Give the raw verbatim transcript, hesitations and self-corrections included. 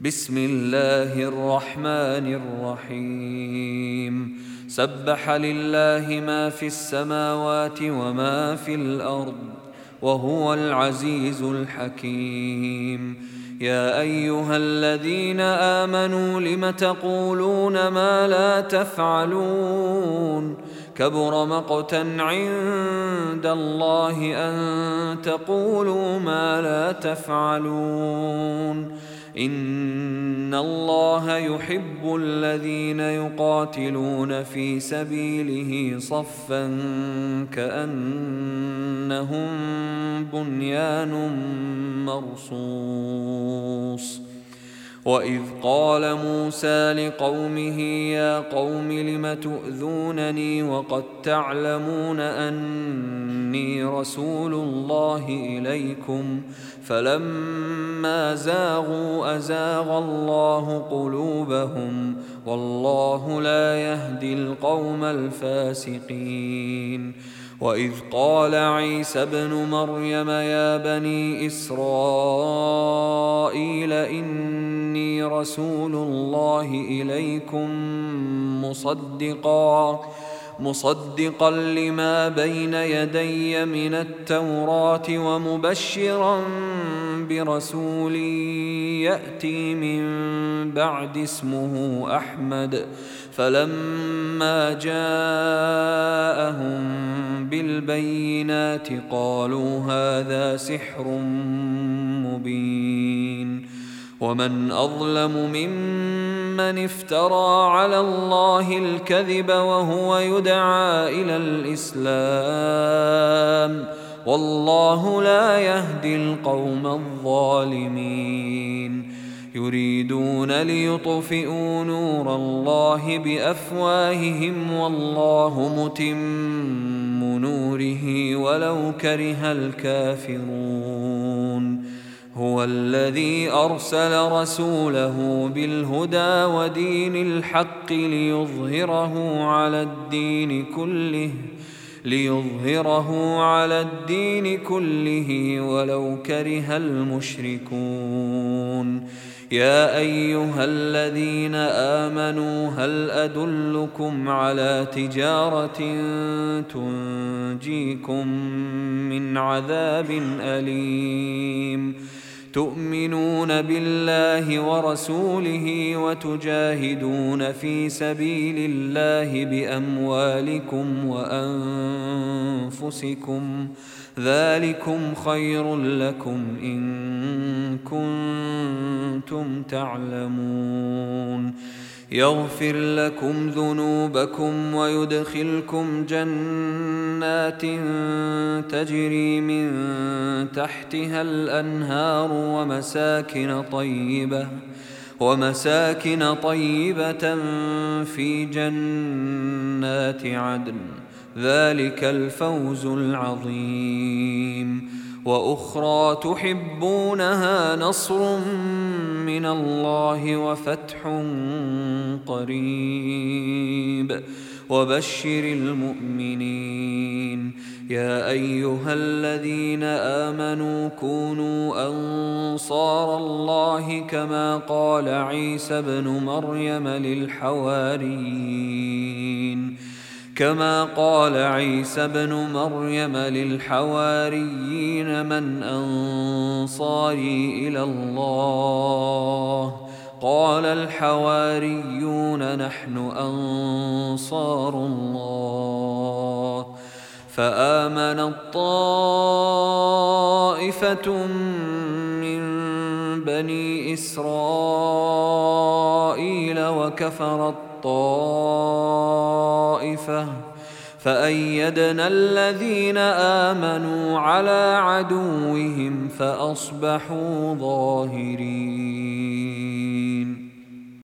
بسم الله الرحمن الرحيم سبح لله ما في السماوات وما في الأرض وهو العزيز الحكيم يا أيها الذين آمنوا لم تقولون ما لا تفعلون كبر مقتا عند الله أن تقولوا ما لا تفعلون إن الله يحب الذين يقاتلون في سبيله صفا كأنهم بنيان مرصوص وإذ قال موسى لقومه يا قوم لم تؤذونني وقد تعلمون أني رسول الله إليكم فلما زاغوا أزاغ الله قلوبهم والله لا يهدي القوم الفاسقين وإذ قال عيسى ابن مريم يا بني إسرائيل إني رسول الله إليكم مصدقا مصدقا لما بين يدي من التوراة ومبشرا برسول يأتي من بعد اسمه أحمد فلما جاءهم بالبينات قالوا هذا سحر مبين ومن أظلم ممن افترى على الله الكذب وهو يدعى إلى الإسلام والله لا يهدي القوم الظالمين يريدون ليطفئوا نور الله بأفواههم والله متم نوره ولو كره الكافرون هو الذي أرسل رسوله بالهدى ودين الحق ليظهره على الدين كله ليظهره على الدين كله ولو كره المشركون يا أيها الذين آمنوا هل أدلكم على تجارة تنجيكم من عذاب أليم تؤمنون بالله ورسوله وتجاهدون في سبيل الله بأموالكم وأنفسكم ذلكم خير لكم إن كنتم تعلمون يغفر لكم ذنوبكم ويدخلكم جنات تجري من تحتها الأنهار ومساكن طيبة ومساكن طيبة في جنات عدن ذلك الفوز العظيم وأخرى تحبونها نصر من الله وفتح قريب وبشر المؤمنين يا أيها الذين آمنوا كونوا أنصار الله كما قال عيسى ابن مريم للحواريين كما قال عيسى ابن مريم للحواريين من أنصاري إلى الله قال الحواريون نحن أنصار الله فآمنت طائفة من بني إسرائيل وكفرت طائفة فأيدنا الذين آمنوا على عدوهم فأصبحوا ظاهرين.